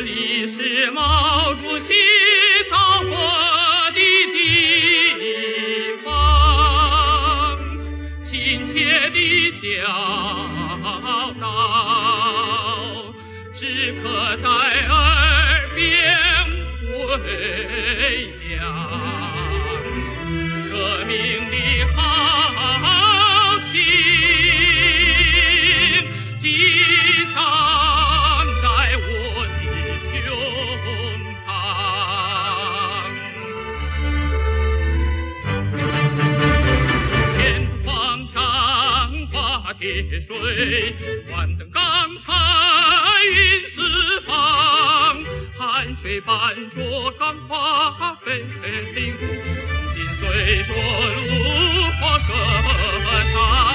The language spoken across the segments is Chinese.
里是毛主席到过的地方，亲切的教导时刻在耳边回响，革命的豪情激荡在我的胸膛。前方长华铁水，万灯钢彩云四方，汗水伴着钢花飞舞，心随着炉火歌唱，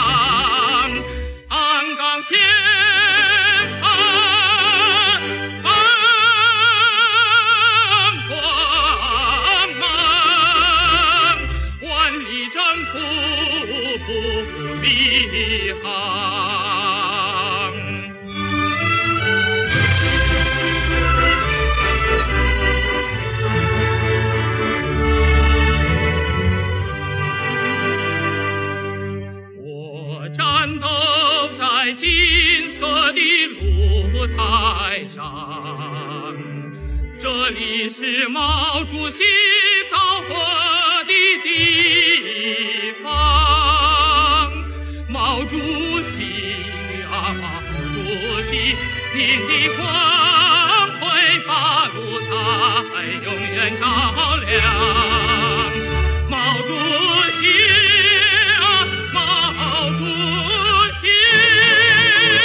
鞍钢前方放光芒，万里征途不迷航。战斗在金色的舞台上，这里是毛主席到过的地方。毛主席啊，毛主席，您的光辉把路台永远照亮。毛主席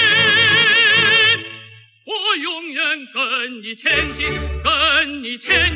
跟你前进，跟你前